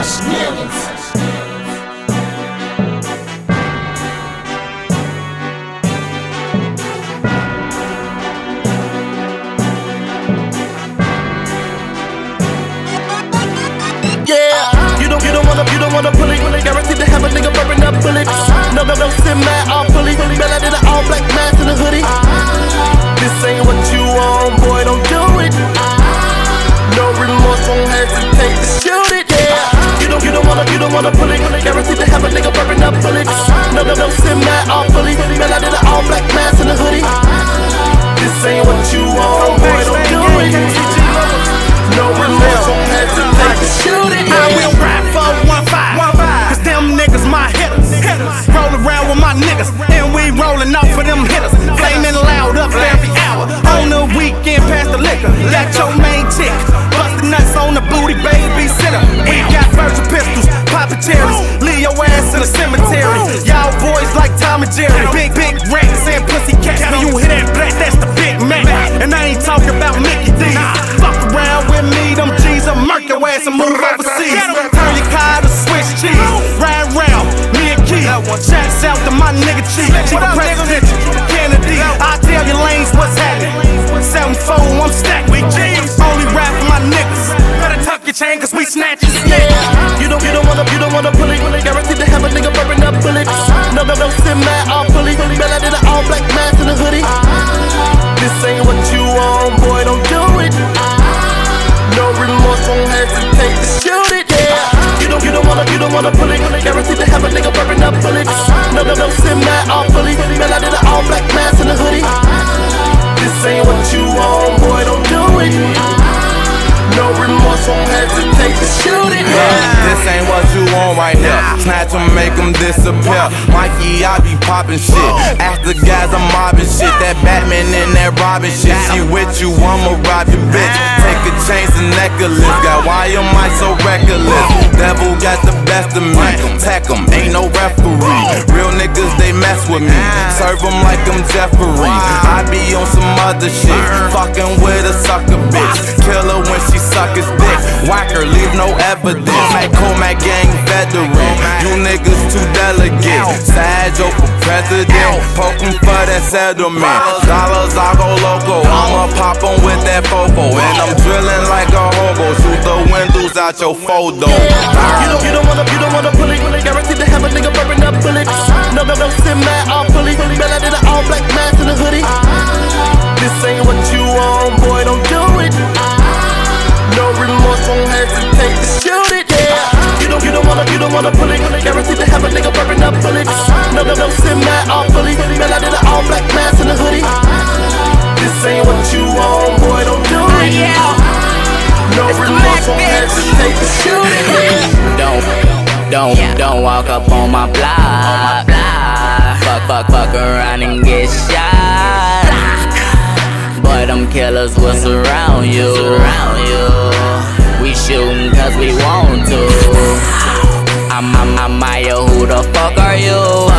You don't wanna pull it, guaranteed to have a nigga burning up bullets. No, sit mad, all fully. Man, I did an all black mask in a hoodie. This ain't what you want, boy, don't do it. No remorse, won't hesitate to shoot it, yeah. You don't wanna pull it, guaranteed to have a nigga burning up bullets. No, sit mad, all fully. Man, I did an all black mask in a hoodie. This ain't what you want, boy, don't do it. No remorse, won't hesitate to shoot it, yeah. I will ride for 1-5, cause them niggas my hitters. Roll around with my niggas, and we rollin' off for them hitters. Flamin' loud up every hour. On the weekend, pass the liquor. Let your main chick bust the nuts on the booty, babysitter. We got virgin pistols, poppin' cherries. Leave your ass in the cemetery. Y'all boys like Tom and Jerry. Big rats and pussy cats. When you hear that black, that's the Big Mac. And I ain't talking about Mickey D. Fuck around with me, them G's will murk your ass and move overseas. Turn your car to Swiss cheese. Ride round, me and Keith. Shouts out to my nigga Chief. Chief President Kennedy. I tell your lanes what's happening. 7-4, I'm stacked. We G's. Only rap for my niggas. Better tuck your chain, cause we snatch it. Yeah. You don't wanna pull it, guaranteed to have a nigga burning up bullets. No, sit mad, all fully. Man, I did an all black mask in a hoodie. This ain't what you want, boy, don't do it. No remorse, won't hesitate to shoot it, yeah. You don't wanna pull it, guaranteed to have a nigga burning up bullets. No, sit mad, all fully. Man, I did an all black mask in a hoodie. This ain't what you want, boy, don't do it. No remorse, won't hesitate to shoot it, yeah. This ain't what you want right now. Snatch 'em, make 'em disappear. Mikey, I be poppin' shit. After guys, I'm mobbing shit. That Batman and that Robin shit. She with you, I'ma rob your bitch. Take a chains and necklace. Got why am I so reckless? Devil got the best of me. Tack 'em, ain't no referee. Real niggas, they mess with me. Serve 'em like I'm Jeffrey. I be on some other shit. Fucking with a sucker bitch. Kill her when she suck his dick. Whack her, leave no evidence. Mac gang veteran. You niggas too delicate. Sajo for president. Poke 'em for that settlement. Dollars, I go loco. I'ma pop 'em with that fofo. And I'm drilling like a hobo. Shoot the windows out your photo. You don't wanna pull it, guaranteed to have a nigga burning up bullets. No, sit mad, all fully. Man, I did an all black mask in a hoodie. This ain't what you want, boy, don't do it. No remorse, won't hesitate to shoot it, yeah. You don't wanna pull it, guaranteed to have a nigga burning up bullets. No, sit mad, all fully. Man, I did an all black mask in a hoodie. This ain't what you want, boy, don't do it. No remorse, won't hesitate to shoot it, yeah. Don't walk up on my block. Fuck around and get shot. Boy, them killers will surround you. We shootin' cause we want to. I'm Maya, who the fuck are you?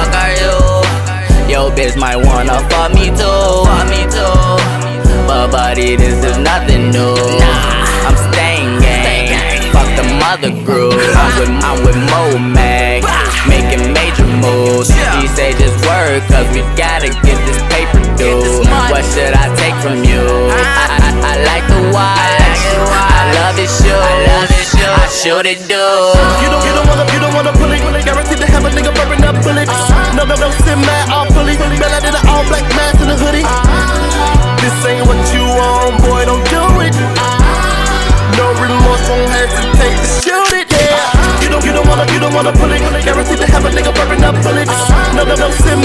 Yo, bitch might wanna fuck me too. But buddy, this is nothing new. I'm staying gang. Fuck the mother group. I'm with Mo Mag, making major moves. He say just work, cause we gotta get this paper due. What should I take from you? I like the watch, I love it shoes, I shoot it do. You don't wanna pull it, guaranteed to have a nigga burning up bullets. No, sit mad, all fully. Man, I did an all black mask in a hoodie. This ain't what you want, boy, don't do it. No remorse, won't hesitate to shoot it, yeah. You don't wanna pull it, guaranteed to have a nigga burning up bullets. No, sit